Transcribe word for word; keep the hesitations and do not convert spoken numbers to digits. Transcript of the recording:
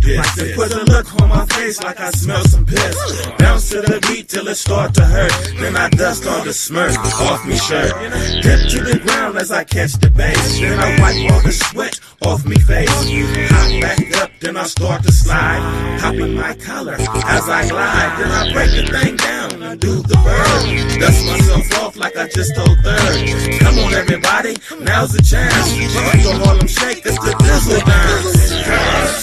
this. Then put a look on my face like I smell some piss. Bounce to the beat till it start to hurt. Then I dust all the smirk off me shirt. Dip to the ground as I catch the bass. Then I wipe all the sweat off me face. Hop back up, then I start to slide. Popping my collar as I glide. Then I break the thing down and do the bird. Dust myself off like I just told third. Come on everybody, now's the chance. Put the Harlem Shake, it's the Dizzle dance.